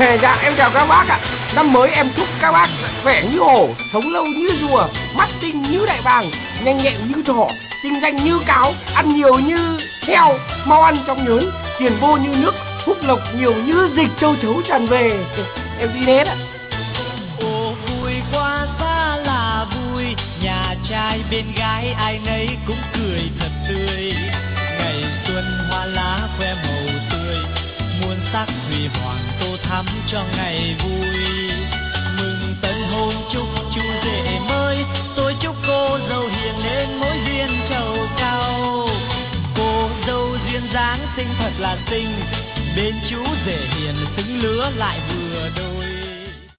Dạ em chào các bác ạ. Năm mới em chúc các bác khỏe như hổ, sống lâu như rùa, mắt tinh như đại bàng, nhanh nhẹn như thỏ, tinh danh như cáo, ăn nhiều như heo, mau ăn trong nhớn, tiền vô như nước, phúc lộc nhiều như dịch, châu chấu tràn về. Em đi hết ạ. Ồ vui quá xa là vui, nhà trai bên gái ai nấy cũng cười thật tươi. Ngày xuân hoa lá khoe màu tươi, muôn sắc huy hoàng tô thắm cho ngày vui. Mừng tân hôn chúc chú rể mới, tôi chúc cô dâu hiền nên mối duyên trầu cao. Cô dâu duyên dáng xinh thật là xinh, bên chú rể hiền xứng lứa lại vừa đôi.